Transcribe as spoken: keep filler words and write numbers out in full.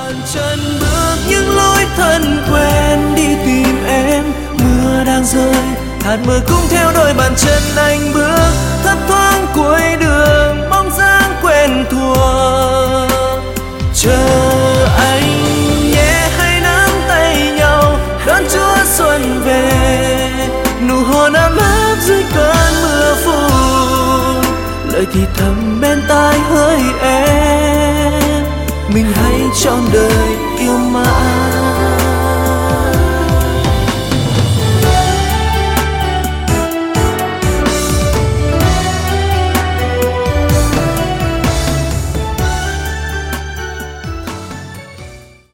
bàn chân bước những lối thân quen đi tìm em. Mưa đang rơi, hạt mưa cũng theo đôi bàn chân anh bước, thấp thoáng cuối đường bóng dáng quen thuộc. Chờ anh nhé, hãy nắm tay nhau đón Chúa xuân về. Nụ hôn ấm áp dưới cơn mưa phùn, lời thì thầm bên tai hỡi em, mình hãy trọn đời